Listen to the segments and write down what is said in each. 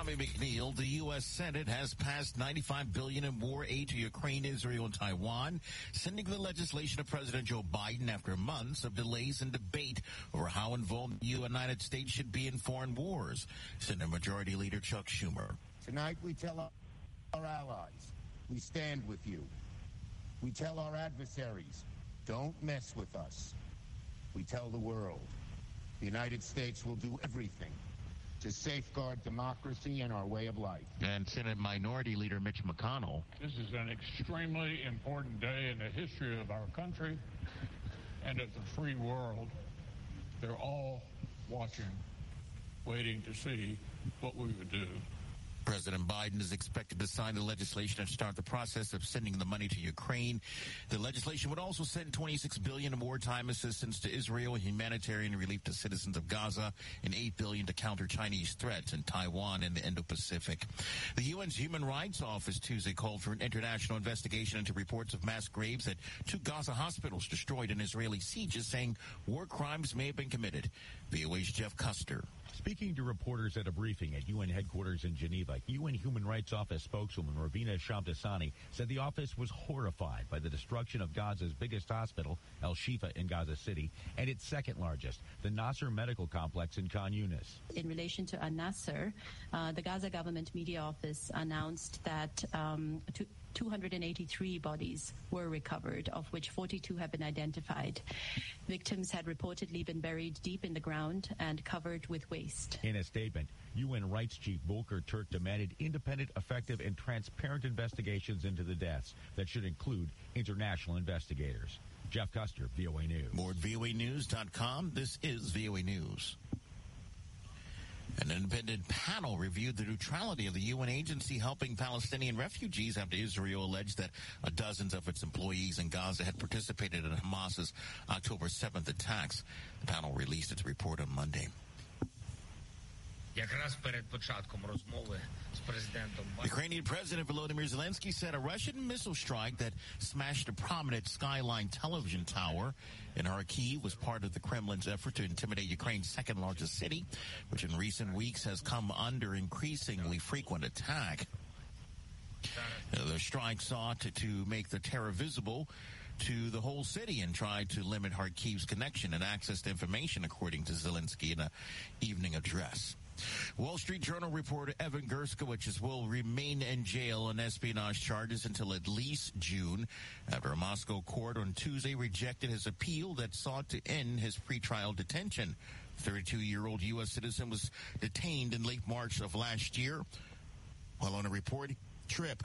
Tommy McNeil. The U.S. Senate has passed $95 billion in war aid to Ukraine, Israel, and Taiwan, sending the legislation to President Joe Biden after months of delays and debate over how involved the United States should be in foreign wars. Senate Majority Leader Chuck Schumer. Tonight we tell our allies, we stand with you. We tell our adversaries, don't mess with us. We tell the world, the United States will do everything to safeguard democracy and our way of life. And Senate Minority Leader Mitch McConnell. This is an extremely important day in the history of our country and of the free world. They're all watching, waiting to see what we would do. President Biden is expected to sign the legislation and start the process of sending the money to Ukraine. The legislation would also send $26 billion in wartime assistance to Israel, humanitarian relief to citizens of Gaza, and $8 billion to counter Chinese threats in Taiwan and the Indo-Pacific. The UN's Human Rights Office Tuesday called for an international investigation into reports of mass graves at 2 Gaza hospitals destroyed in Israeli sieges, saying war crimes may have been committed. VOA's Jeff Custer. Speaking to reporters at a briefing at UN headquarters in Geneva, UN Human Rights Office spokeswoman Ravina Shamdasani said the office was horrified by the destruction of Gaza's biggest hospital, El Shifa in Gaza City, and its second largest, the Nasser Medical Complex in Khan Yunis. In relation to Al-Nasser, the Gaza government media office announced that 283 bodies were recovered, of which 42 have been identified. Victims had reportedly been buried deep in the ground and covered with waste. In a statement, UN Rights Chief Volker Turk demanded independent, effective, and transparent investigations into the deaths that should include international investigators. Jeff Custer, VOA News. More at voanews.com. This is VOA News. An independent panel reviewed the neutrality of the UN agency helping Palestinian refugees after Israel alleged that dozens of its employees in Gaza had participated in Hamas's October 7th attacks. The panel released its report on Monday. Ukrainian President Volodymyr Zelensky said a Russian missile strike that smashed a prominent Skyline television tower in Kharkiv was part of the Kremlin's effort to intimidate Ukraine's second largest city, which in recent weeks has come under increasingly frequent attack. The strike sought to make the terror visible to the whole city and tried to limit Kharkiv's connection and access to information, according to Zelensky in an evening address. Wall Street Journal reporter Evan Gershkovich will remain in jail on espionage charges until at least June after a Moscow court on Tuesday rejected his appeal that sought to end his pretrial detention. 32-year-old U.S. citizen was detained in late March of last year while on a reporting trip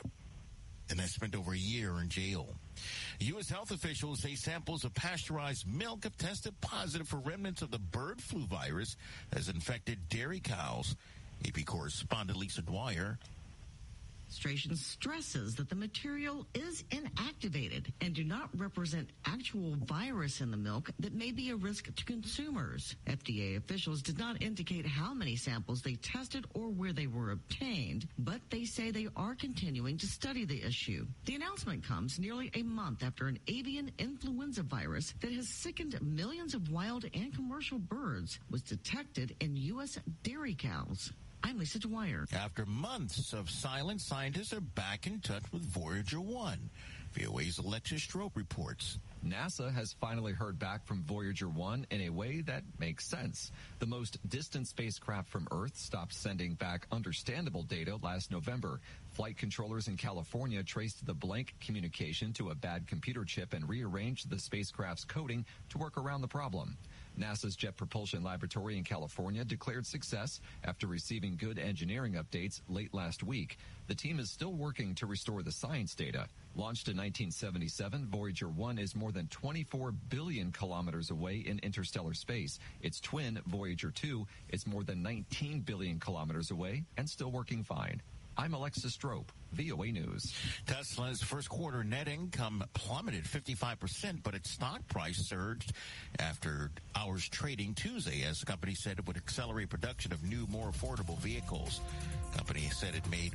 and has spent over a year in jail. U.S. health officials say samples of pasteurized milk have tested positive for remnants of the bird flu virus that has infected dairy cows. AP correspondent Lisa Dwyer. Administration stresses that the material is inactivated and do not represent actual virus in the milk that may be a risk to consumers. FDA officials did not indicate how many samples they tested or where they were obtained, but they say they are continuing to study the issue. The announcement comes nearly a month after an avian influenza virus that has sickened millions of wild and commercial birds was detected in U.S. dairy cows. I'm Lisa Dwyer. After months of silence, scientists are back in touch with Voyager 1. VOA's Alexis Strope reports. NASA has finally heard back from Voyager 1 in a way that makes sense. The most distant spacecraft from Earth stopped sending back understandable data last November. Flight controllers in California traced the blank communication to a bad computer chip and rearranged the spacecraft's coding to work around the problem. NASA's Jet Propulsion Laboratory in California declared success after receiving good engineering updates late last week. The team is still working to restore the science data. Launched in 1977, Voyager 1 is more than 24 billion kilometers away in interstellar space. Its twin, Voyager 2, is more than 19 billion kilometers away and still working fine. I'm Alexis Strope, VOA News. Tesla's first quarter net income plummeted 55%, but its stock price surged after hours trading Tuesday as the company said it would accelerate production of new, more affordable vehicles. The company said it made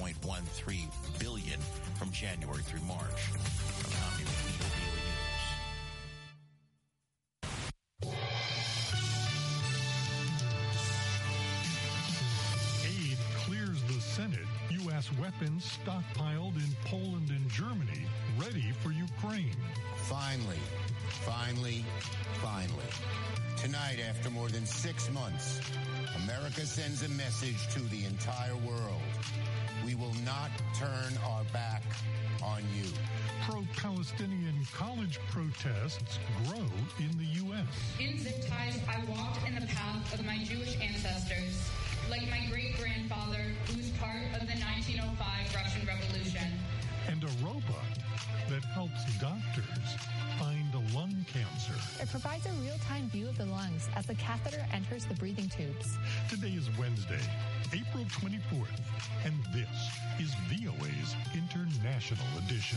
$1.13 billion from January through March. mass weapons stockpiled in Poland and Germany, ready for Ukraine. Finally. Tonight, after more than 6 months, America sends a message to the entire world. We will not turn our back on you. Pro-Palestinian college protests grow in the U.S. In zip ties, I walked in the path of my Jewish ancestors, like my great-grandfather, who was part of the 1905 Russian Revolution. And a robot that helps doctors find a lung cancer. It provides a real-time view of the lungs as the catheter enters the breathing tubes. Today is Wednesday, April 24th, and this is VOA's International Edition.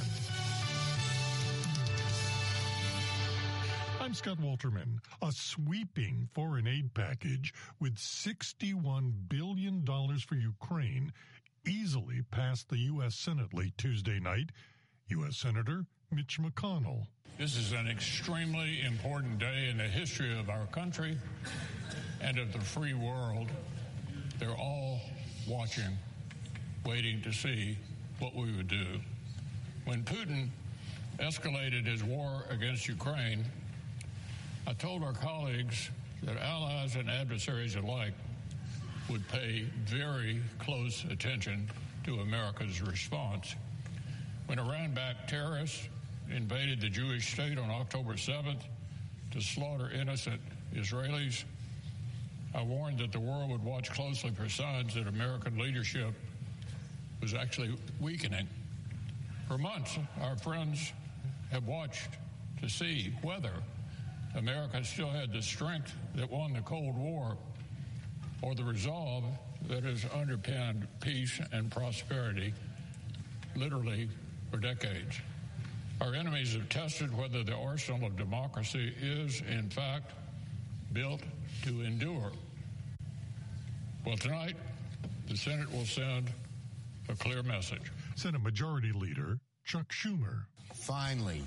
I'm Scott Walterman. A sweeping foreign aid package with $61 billion for Ukraine easily passed the U.S. Senate late Tuesday night. U.S. Senator Mitch McConnell. This is an extremely important day in the history of our country and of the free world. They're all watching, waiting to see what we would do. When Putin escalated his war against Ukraine, I told our colleagues that allies and adversaries alike would pay very close attention to America's response. When Iran-backed terrorists invaded the Jewish state on October 7th to slaughter innocent Israelis, I warned that the world would watch closely for signs that American leadership was actually weakening. For months, our friends have watched to see whether America still had the strength that won the Cold War or the resolve that has underpinned peace and prosperity literally for decades. Our enemies have tested whether the arsenal of democracy is, in fact, built to endure. Well, tonight, the Senate will send a clear message. Senate Majority Leader Chuck Schumer. Finally.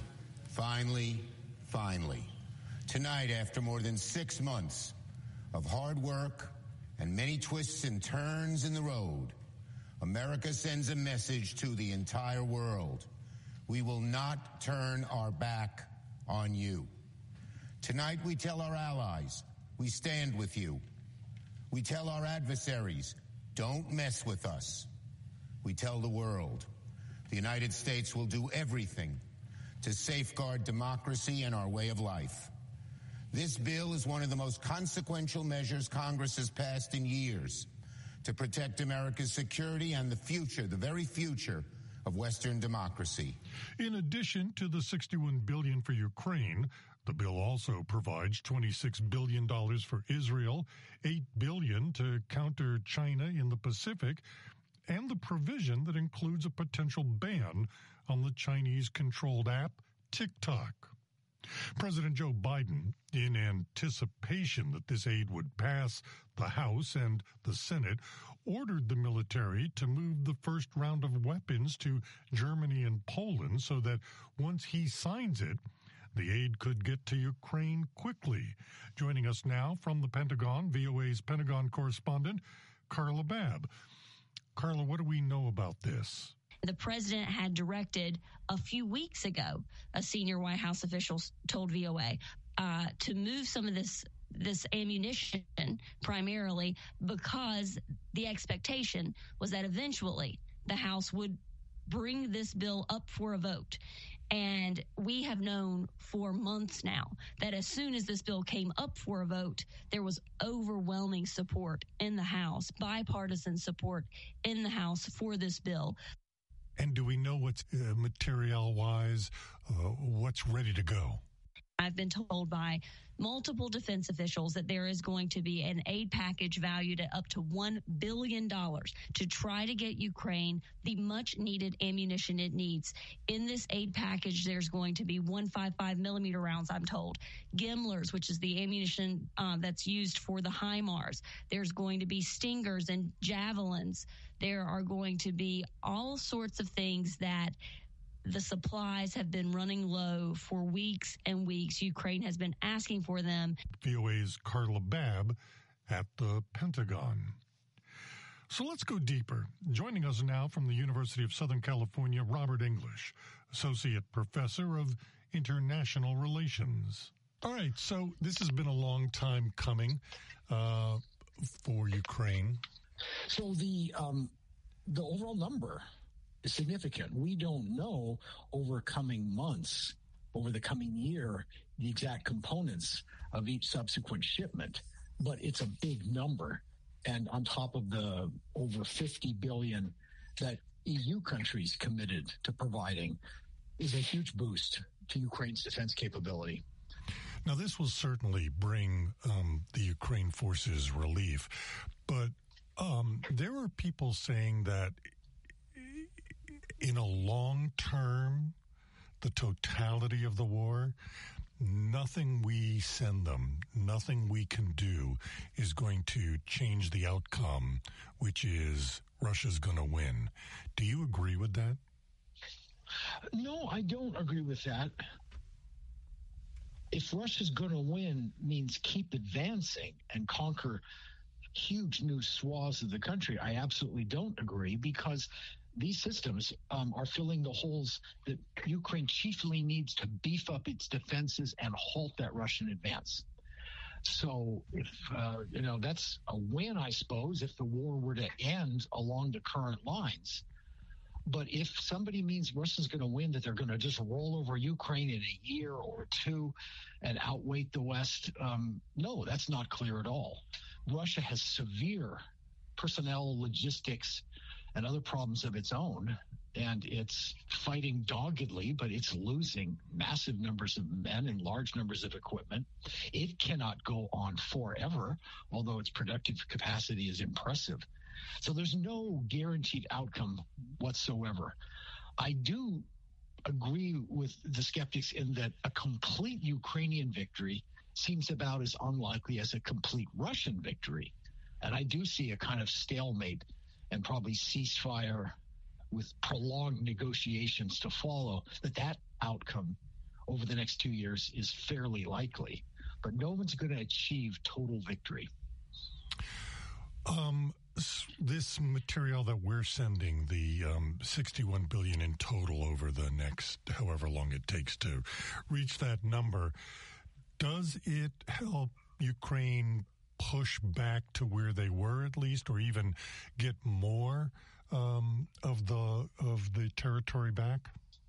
Tonight, after more than 6 months of hard work and many twists and turns in the road, America sends a message to the entire world. We will not turn our back on you. Tonight, we tell our allies, we stand with you. We tell our adversaries, don't mess with us. We tell the world, the United States will do everything to safeguard democracy and our way of life. This bill is one of the most consequential measures Congress has passed in years to protect America's security and the future, the very future of Western democracy. In addition to the $61 billion for Ukraine, the bill also provides $26 billion for Israel, $8 billion to counter China in the Pacific, and the provision that includes a potential ban on the Chinese-controlled app TikTok. President Joe Biden, in anticipation that this aid would pass the House and the Senate, ordered the military to move the first round of weapons to Germany and Poland so that once he signs it, the aid could get to Ukraine quickly. Joining us now from the Pentagon, VOA's Pentagon correspondent, Carla Babb. Carla, what do we know about this? The president had directed a few weeks ago, a senior White House official told VOA, to move some of this ammunition primarily because the expectation was that eventually the House would bring this bill up for a vote. And we have known for months now that as soon as this bill came up for a vote, there was overwhelming support in the House, bipartisan support in the House for this bill. And do we know what's material-wise, what's ready to go? I've been told by multiple defense officials that there is going to be an aid package valued at up to $1 billion to try to get Ukraine the much-needed ammunition it needs. In this aid package, there's going to be 155 millimeter rounds, I'm told. Gimlers, which is the ammunition that's used for the HIMARS. There's going to be Stingers and Javelins. There are going to be all sorts of things that the supplies have been running low for weeks and weeks. Ukraine has been asking for them. VOA's Carla Babb at the Pentagon. So let's go deeper. Joining us now from the University of Southern California, Robert English, Associate Professor of International Relations. All right, so this has been a long time coming for Ukraine. So the overall number is significant. We don't know over coming months, over the coming year, the exact components of each subsequent shipment, but it's a big number. And on top of the over 50 billion that EU countries committed to providing is a huge boost to Ukraine's defense capability. Now, this will certainly bring the Ukraine forces relief, but there are people saying that in a long term, the totality of the war, nothing we send them, nothing we can do is going to change the outcome, which is Russia's going to win. Do you agree with that? No, I don't agree with that. If Russia's going to win means keep advancing and conquer huge new swaths of the country, I absolutely don't agree, because these systems are filling the holes that Ukraine chiefly needs to beef up its defenses and halt that Russian advance. So if, that's a win, I suppose, if the war were to end along the current lines. But if somebody means Russia's going to win, that they're going to just roll over Ukraine in a year or two and outweight the West, no, that's not clear at all. Russia has severe personnel, logistics, and other problems of its own, and it's fighting doggedly, but it's losing massive numbers of men and large numbers of equipment. It cannot go on forever, although its productive capacity is impressive. So there's no guaranteed outcome whatsoever. I do agree with the skeptics in that a complete Ukrainian victory seems about as unlikely as a complete Russian victory. And I do see a kind of stalemate and probably ceasefire with prolonged negotiations to follow, that outcome over the next 2 years is fairly likely. But no one's going to achieve total victory. This material that we're sending, the $61 billion in total over the next however long it takes to reach that number, does it help Ukraine push back to where they were at least, or even get more of the territory back?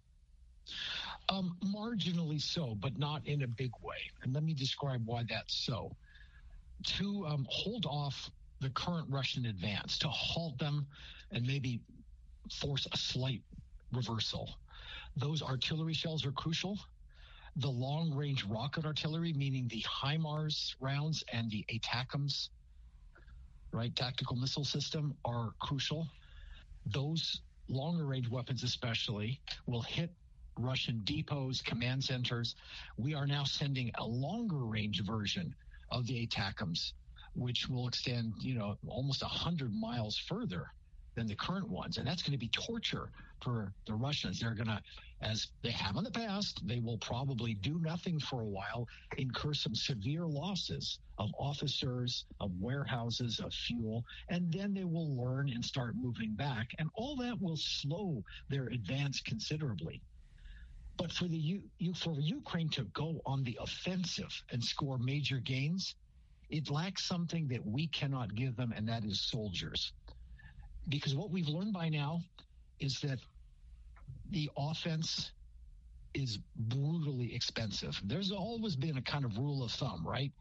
Marginally so, but not in a big way. And let me describe why that's so. To hold off the current Russian advance, to halt them and maybe force a slight reversal, those artillery shells are crucial. The long-range rocket artillery, meaning the HIMARS rounds and the ATACMS, right, tactical missile system, are crucial. Those longer-range weapons especially will hit Russian depots, command centers. We are now sending a longer-range version of the ATACMS, which will extend, almost 100 miles further than the current ones. And that's going to be torture for the Russians. They're going to, as they have in the past, they will probably do nothing for a while, incur some severe losses of officers, of warehouses, of fuel, and then they will learn and start moving back. And all that will slow their advance considerably. But for Ukraine to go on the offensive and score major gains, it lacks something that we cannot give them, and that is soldiers. Because what we've learned by now is that the offense is brutally expensive. There's always been a kind of rule of thumb, right?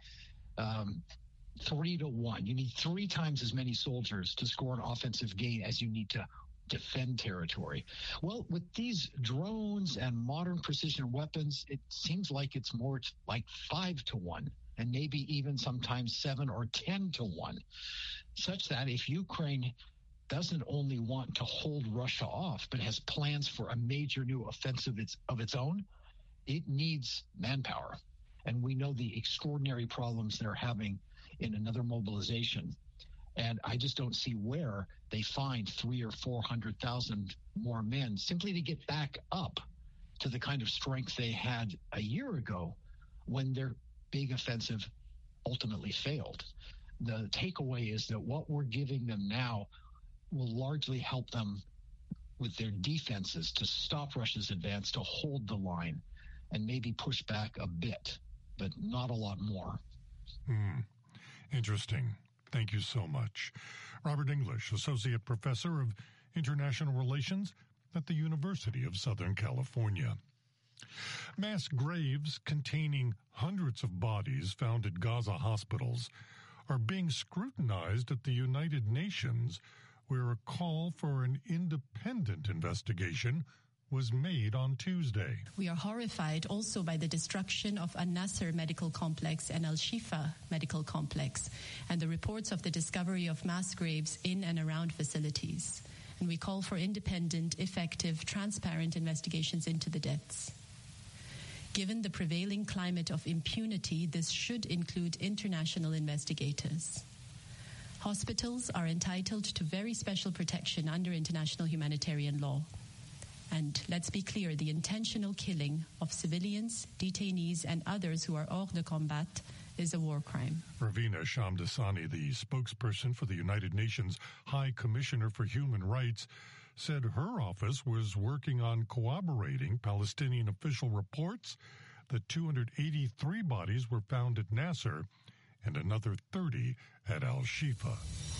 3 to 1. You need 3 times as many soldiers to score an offensive gain as you need to defend territory. Well, with these drones and modern precision weapons, it seems like it's more like 5 to 1. And maybe even sometimes 7 or 10 to 1, such that if Ukraine doesn't only want to hold Russia off, but has plans for a major new offensive of its own, it needs manpower. And we know the extraordinary problems they're having in another mobilization. And I just don't see where they find 300,000 or 400,000 more men simply to get back up to the kind of strength they had a year ago when their big offensive ultimately failed. The takeaway is that what we're giving them now will largely help them with their defenses to stop Russia's advance, to hold the line and maybe push back a bit, but not a lot more. Interesting. Thank you so much. Robert English, Associate Professor of International Relations at the University of Southern California. Mass graves containing hundreds of bodies found at Gaza hospitals are being scrutinized at the United Nations, where a call for an independent investigation was made on Tuesday. We are horrified also by the destruction of Al-Nasser Medical Complex and Al-Shifa Medical Complex and the reports of the discovery of mass graves in and around facilities. And we call for independent, effective, transparent investigations into the deaths. Given the prevailing climate of impunity, this should include international investigators. Hospitals are entitled to very special protection under international humanitarian law. And let's be clear, the intentional killing of civilians, detainees, and others who are hors de combat is a war crime. Ravina Shamdasani, the spokesperson for the United Nations High Commissioner for Human Rights, said her office was working on corroborating Palestinian official reports that 283 bodies were found at Nasser and another 30 at Al-Shifa.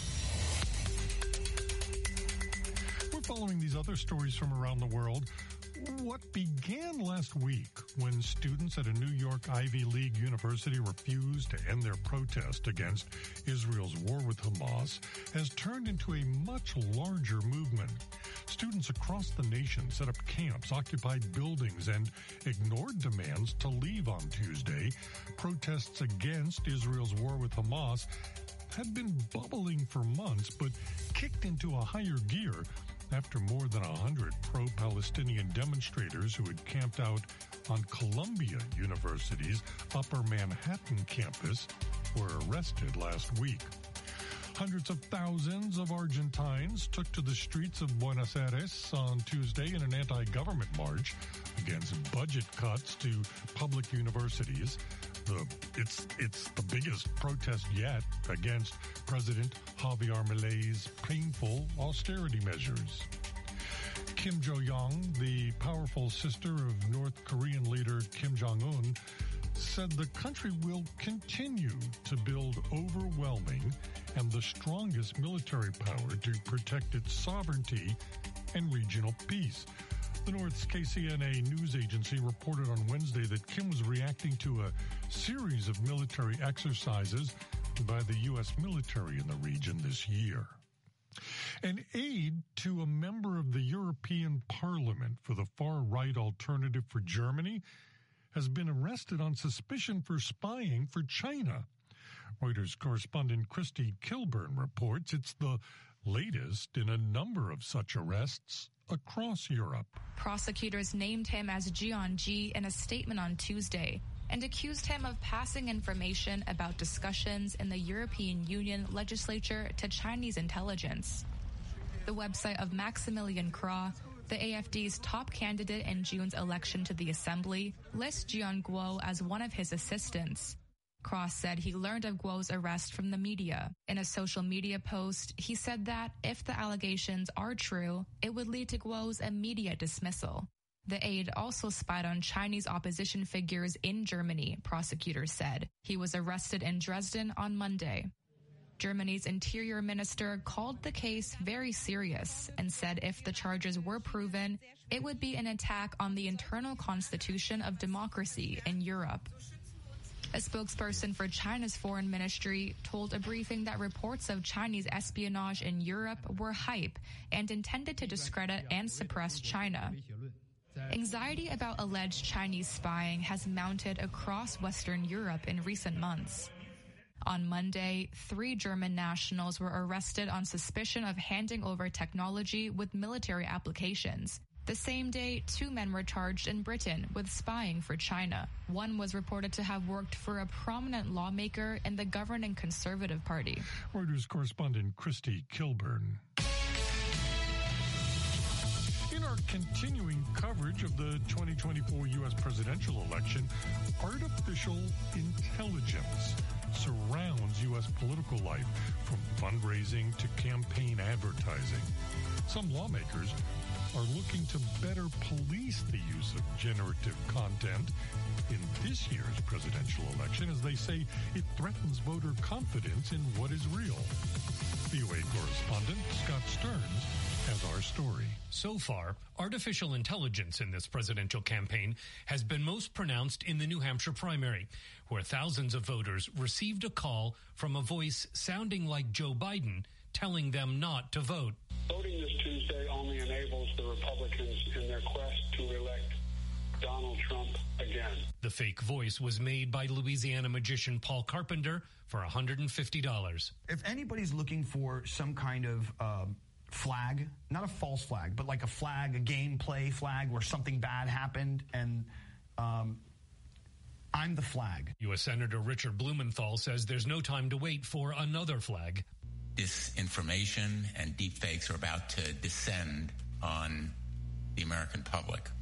We're following these other stories from around the world. What began last week when students at a New York Ivy League university refused to end their protest against Israel's war with Hamas has turned into a much larger movement. Students across the nation set up camps, occupied buildings, and ignored demands to leave on Tuesday. Protests against Israel's war with Hamas had been bubbling for months, but kicked into a higher gear after more than 100 pro-Palestinian demonstrators who had camped out on Columbia University's Upper Manhattan campus were arrested last week. Hundreds of thousands of Argentines took to the streets of Buenos Aires on Tuesday in an anti-government march against budget cuts to public universities. It's the biggest protest yet against President Javier Milei's painful austerity measures. Kim Jo-young, the powerful sister of North Korean leader Kim Jong-un, said the country will continue to build overwhelming and the strongest military power to protect its sovereignty and regional peace. The North's KCNA news agency reported on Wednesday that Kim was reacting to a series of military exercises by the U.S. military in the region this year. An aide to a member of the European Parliament for the far-right Alternative for Germany has been arrested on suspicion for spying for China. Reuters correspondent Christy Kilburn reports it's the latest in a number of such arrests across Europe. Prosecutors named him as Jian Ji in a statement on Tuesday and accused him of passing information about discussions in the European Union legislature to Chinese intelligence. The website of Maximilian Krah, the AfD's top candidate in June's election to the Assembly, lists Jian Guo as one of his assistants. Krah said he learned of Guo's arrest from the media. In a social media post, he said that if the allegations are true, it would lead to Guo's immediate dismissal. The aide also spied on Chinese opposition figures in Germany, prosecutors said. He was arrested in Dresden on Monday. Germany's interior minister called the case very serious and said if the charges were proven, it would be an attack on the internal constitution of democracy in Europe. A spokesperson for China's foreign ministry told a briefing that reports of Chinese espionage in Europe were hype and intended to discredit and suppress China. Anxiety about alleged Chinese spying has mounted across Western Europe in recent months. On Monday, 3 German nationals were arrested on suspicion of handing over technology with military applications. The same day, 2 men were charged in Britain with spying for China. One was reported to have worked for a prominent lawmaker in the governing Conservative Party. Reuters correspondent Christy Kilburn. In our continuing coverage of the 2024 U.S. presidential election, artificial intelligence surrounds U.S. political life, from fundraising to campaign advertising. Some lawmakers are looking to better police the use of generative content in this year's presidential election, as they say it threatens voter confidence in what is real. VOA correspondent Scott Stearns has our story. So far, artificial intelligence in this presidential campaign has been most pronounced in the New Hampshire primary, where thousands of voters received a call from a voice sounding like Joe Biden telling them not to vote. Voting this Tuesday only enables the Republicans in their quest to elect Donald Trump again. The fake voice was made by Louisiana magician Paul Carpenter for $150. If anybody's looking for some kind of flag, not a false flag, but like a flag, a gameplay flag where something bad happened, and I'm the flag. U.S. Senator Richard Blumenthal says there's no time to wait for another flag. Disinformation and deepfakes are about to descend on the American public.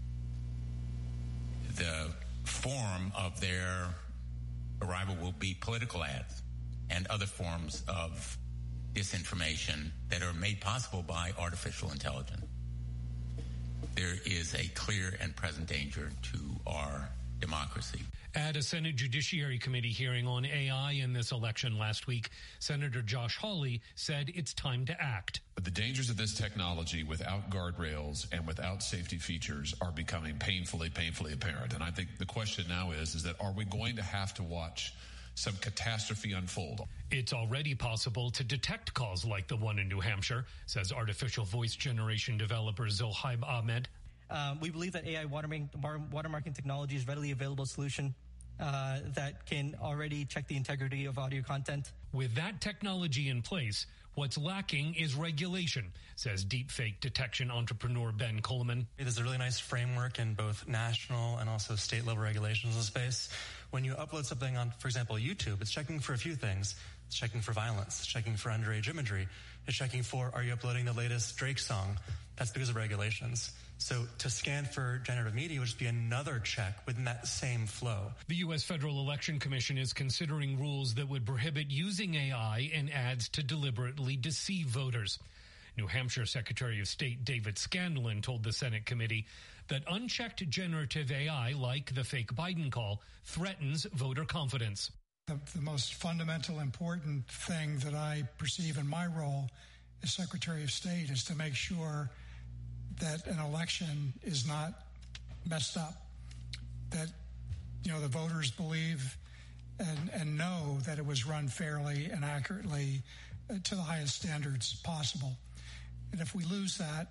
The form of their arrival will be political ads and other forms of disinformation that are made possible by artificial intelligence. There is a clear and present danger to our democracy. At a Senate Judiciary Committee hearing on AI in this election last week, Senator Josh Hawley said it's time to act. But the dangers of this technology without guardrails and without safety features are becoming painfully apparent. And I think the question now is that are we going to have to watch some catastrophe unfold? It's already possible to detect calls like the one in New Hampshire, says artificial voice generation developer Zohaib Ahmed. We believe that AI watermarking technology is a readily available solution that can already check the integrity of audio content. With that technology in place, what's lacking is regulation, says deepfake detection entrepreneur Ben Coleman. There's a really nice framework in both national and also state level regulations in the space. When you upload something on, for example, YouTube, it's checking for a few things. It's checking for violence. It's checking for underage imagery. It's checking for, are you uploading the latest Drake song? That's because of regulations. So to scan for generative media would just be another check within that same flow. The U.S. Federal Election Commission is considering rules that would prohibit using AI in ads to deliberately deceive voters. New Hampshire Secretary of State David Scanlon told the Senate committee that unchecked generative AI, like the fake Biden call, threatens voter confidence. The most fundamental, important thing that I perceive in my role as Secretary of State is to make sure that an election is not messed up, that, the voters believe and know that it was run fairly and accurately to the highest standards possible. And if we lose that,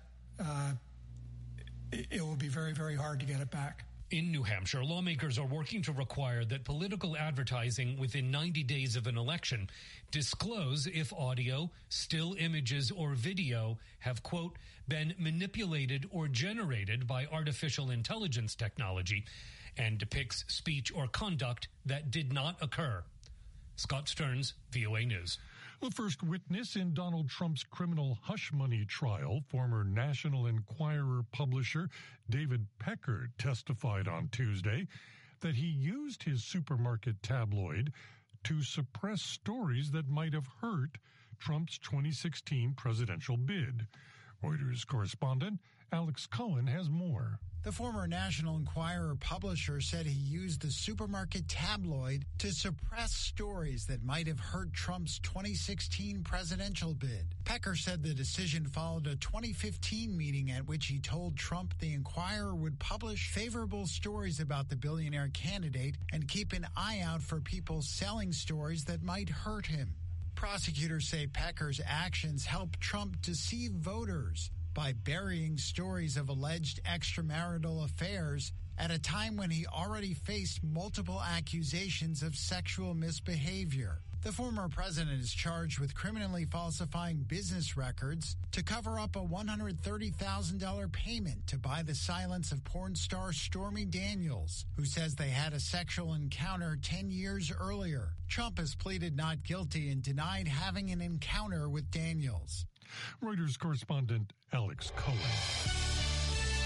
it will be very, very hard to get it back. In New Hampshire, lawmakers are working to require that political advertising within 90 days of an election disclose if audio, still images, or video have, quote, been manipulated or generated by artificial intelligence technology and depicts speech or conduct that did not occur. Scott Stearns, VOA News. The first witness in Donald Trump's criminal hush money trial, former National Enquirer publisher David Pecker, testified on Tuesday that he used his supermarket tabloid to suppress stories that might have hurt Trump's 2016 presidential bid. Reuters correspondent Alex Cohen has more. The former National Enquirer publisher said he used the supermarket tabloid to suppress stories that might have hurt Trump's 2016 presidential bid. Pecker said the decision followed a 2015 meeting at which he told Trump the Enquirer would publish favorable stories about the billionaire candidate and keep an eye out for people selling stories that might hurt him. Prosecutors say Pecker's actions helped Trump deceive voters by burying stories of alleged extramarital affairs at a time when he already faced multiple accusations of sexual misbehavior. The former president is charged with criminally falsifying business records to cover up a $130,000 payment to buy the silence of porn star Stormy Daniels, who says they had a sexual encounter 10 years earlier. Trump has pleaded not guilty and denied having an encounter with Daniels. Reuters correspondent Alex Cohen.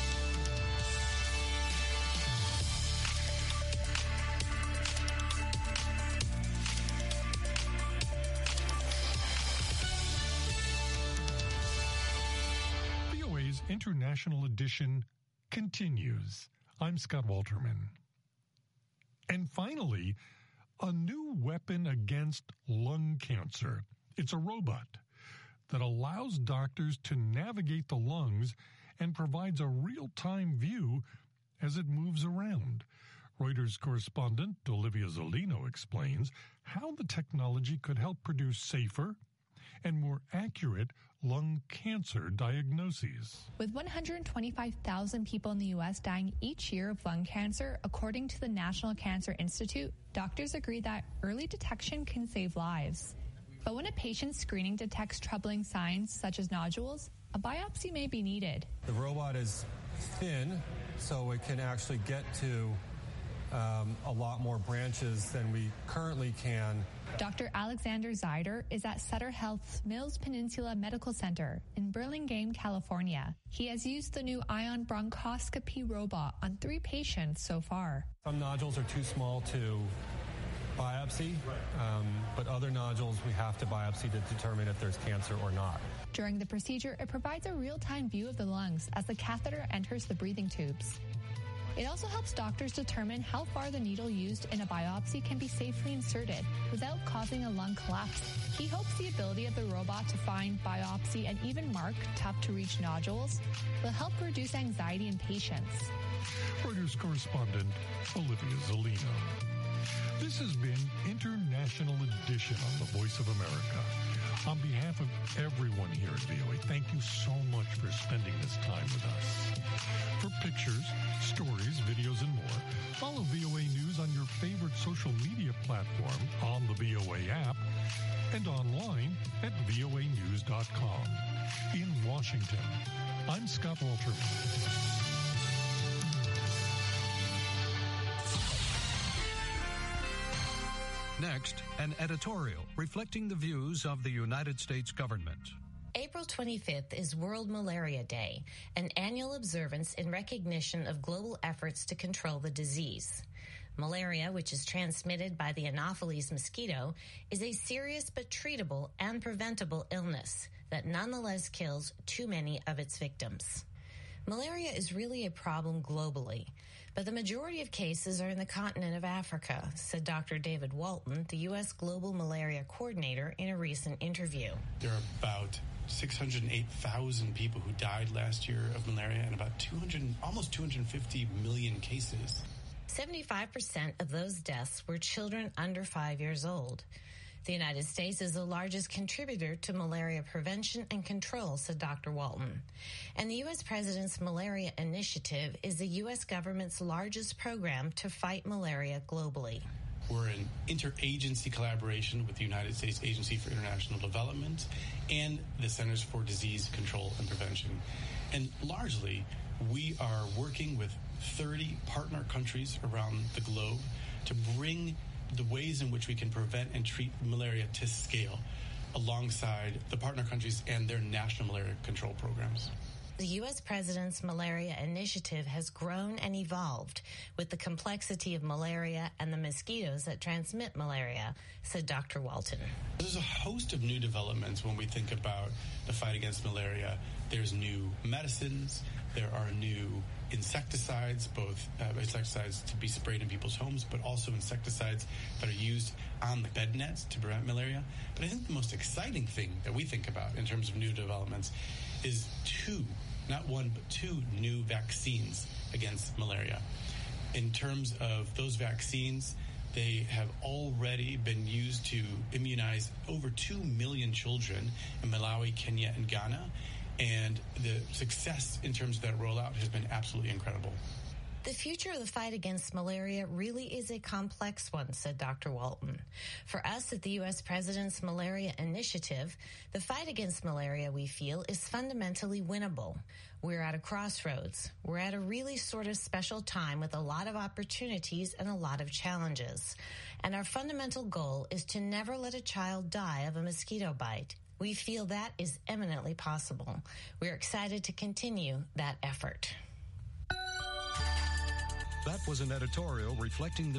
International Edition continues. I'm Scott Walterman. And finally, a new weapon against lung cancer. It's a robot that allows doctors to navigate the lungs and provides a real-time view as it moves around. Reuters correspondent Olivia Zolino explains how the technology could help produce safer and more accurate lung cancer diagnoses. With 125,000 people in the U.S. dying each year of lung cancer, according to the National Cancer Institute, doctors agree that early detection can save lives. But when a patient's screening detects troubling signs such as nodules, a biopsy may be needed. The robot is thin, so it can actually get to a lot more branches than we currently can. Dr. Alexander Zeider is at Sutter Health's Mills Peninsula Medical Center in Burlingame, California. He has used the new ion bronchoscopy robot on 3 patients so far. Some nodules are too small to biopsy, but other nodules we have to biopsy to determine if there's cancer or not. During the procedure, it provides a real-time view of the lungs as the catheter enters the breathing tubes. It also helps doctors determine how far the needle used in a biopsy can be safely inserted without causing a lung collapse. He hopes the ability of the robot to find, biopsy, and even mark tough-to-reach nodules will help reduce anxiety in patients. Reuters correspondent Olivia Zolino. This has been International Edition on the Voice of America. On behalf of everyone here at VOA, thank you so much for spending this time with us. For pictures, stories, videos, and more, follow VOA News on your favorite social media platform, on the VOA app, and online at voanews.com. In Washington, I'm Scott Walterman. Next, an editorial reflecting the views of the United States government. April 25th is World Malaria Day, an annual observance in recognition of global efforts to control the disease. Malaria, which is transmitted by the Anopheles mosquito, is a serious but treatable and preventable illness that nonetheless kills too many of its victims. Malaria is really a problem globally, but the majority of cases are in the continent of Africa, said Dr. David Walton, the U.S. Global Malaria Coordinator, in a recent interview. There are about 608,000 people who died last year of malaria and about almost 250 million cases. 75% of those deaths were children under 5 years old. The United States is the largest contributor to malaria prevention and control, said Dr. Walton. And the U.S. President's Malaria Initiative is the U.S. government's largest program to fight malaria globally. We're in interagency collaboration with the United States Agency for International Development and the Centers for Disease Control and Prevention. And largely, we are working with 30 partner countries around the globe to bring the ways in which we can prevent and treat malaria to scale alongside the partner countries and their national malaria control programs. The U.S. President's Malaria Initiative has grown and evolved with the complexity of malaria and the mosquitoes that transmit malaria, said Dr. Walton. There's a host of new developments when we think about the fight against malaria. There's new medicines, there are new insecticides, both insecticides to be sprayed in people's homes, but also insecticides that are used on the bed nets to prevent malaria. But I think the most exciting thing that we think about in terms of new developments is not one, but 2 new vaccines against malaria. In terms of those vaccines, they have already been used to immunize over 2 million children in Malawi, Kenya, and Ghana. And the success in terms of that rollout has been absolutely incredible. The future of the fight against malaria really is a complex one, said Dr. Walton. For us at the U.S. President's Malaria Initiative, the fight against malaria, we feel, is fundamentally winnable. We're at a crossroads. We're at a really sort of special time with a lot of opportunities and a lot of challenges. And our fundamental goal is to never let a child die of a mosquito bite. We feel that is eminently possible. We're excited to continue that effort. That was an editorial reflecting the